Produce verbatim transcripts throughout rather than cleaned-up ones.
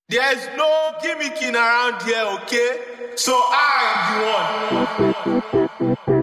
There's no gimmicking around here, okay? So I am the one.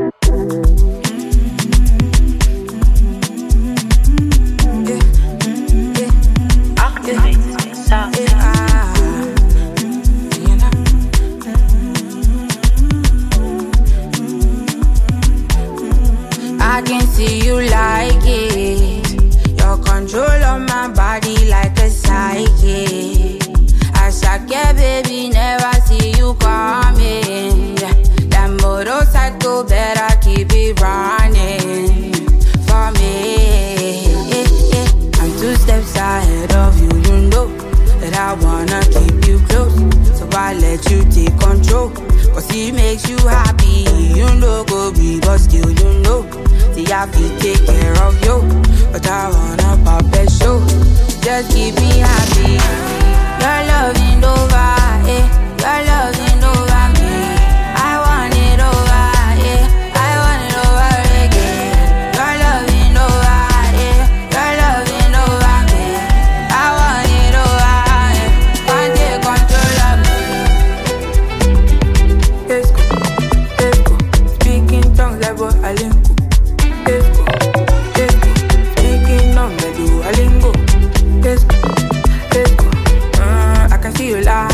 I can see you like it. Your control on my body like a psychic. As I get, baby, never see you coming. That motorcycle better keep it running for me. I'm two steps ahead of you, you know that I wanna keep you close. So I let you take control, cause it makes you happy. You know, go be, but still you know. See, I feel take care of you, but I wanna pop a show. Just keep me happy. Your loving over, eh? Your loving over me. I want it over, eh? I want it over again. Your loving over, eh? Your loving over me. I want it over, eh? Can't take control of me. Let's go, let's go. Speaking tongues like what I link. Let's go, let's go. Speaking on the Duolingo. Let's go, let's go. Uh, I can see you live.